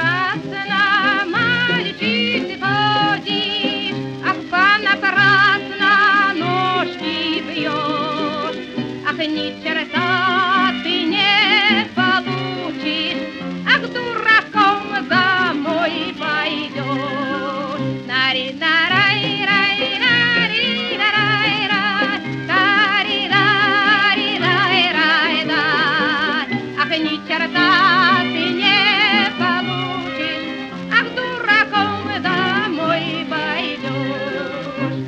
напрасно, мальчик, ты ходишь, ах, понапрасно ножки бьешь, ах, ни черта ты не получишь, ах, дураком домой пойдешь. Нари-нарай, рай, нари, нарай, рай, тари, нари, рай, рай, рай. Ах, ни черта ты не получишь, ах, дураком домой пойдешь.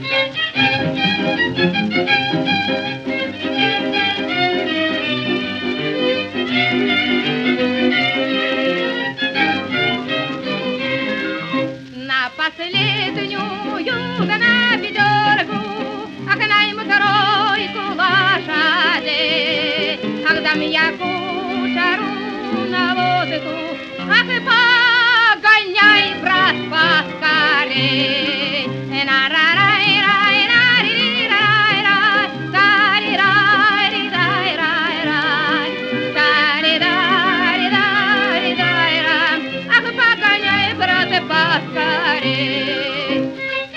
На последнюю, да на пятерку, ах, найму тройку лошадей, ах, дам я кучеру на водку, ах, и погоняй, брат, поскорей. На-ра-рай, рай, нари, рай, рай, тари, рай, рай, рай, рай, тари, рай, рай, рай, рай, ах, погоняй, брат, поскорей.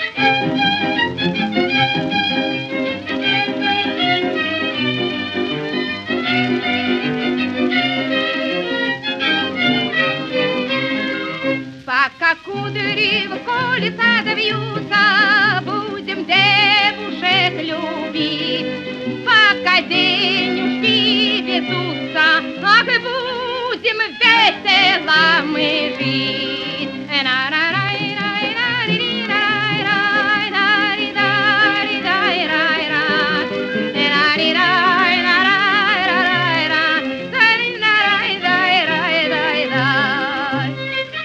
Пока кудри в колеса завьются, будем девушек любить. Пока денежки везутся, ах, и будем весело мы жить. На-ра-рай, рай, нари, рай, рай, нари, нари, рай, рай, рай, нари, рай, нарай, рай, рай, нари, нарай, рай, рай, рай, рай.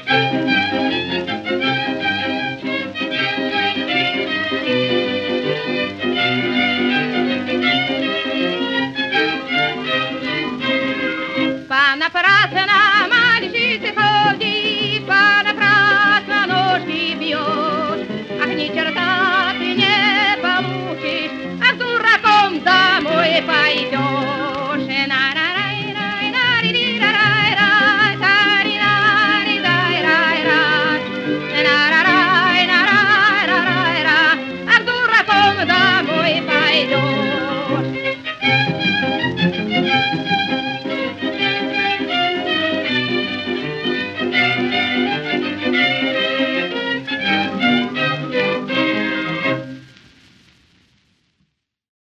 Понапрасно, мальчик, ты ходишь, понапрасно ножки бьешь, ах, ни черта ты не получишь, ах, дураком домой пойдешь.